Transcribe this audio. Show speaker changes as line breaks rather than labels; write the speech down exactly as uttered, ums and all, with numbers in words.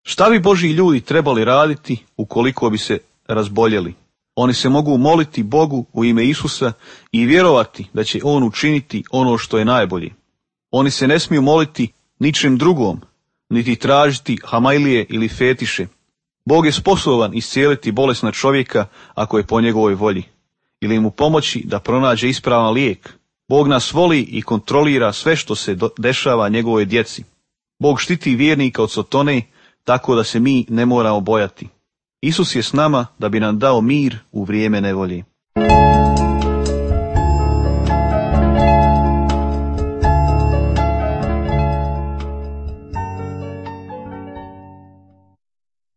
Šta bi Božji ljudi trebali raditi ukoliko bi se razboljeli? Oni se mogu moliti Bogu u ime Isusa i vjerovati da će On učiniti ono što je najbolje. Oni se ne smiju moliti ničem drugom, niti tražiti hamajlije ili fetiše. Bog je sposoban iscijeliti bolesna čovjeka ako je po njegovoj volji, ili mu pomoći da pronađe ispravan lijek. Bog nas voli i kontrolira sve što se dešava njegovoj djeci. Bog štiti vjernika od sotone, tako da se mi ne moramo bojati. Isus je s nama da bi nam dao mir u vrijeme nevolje.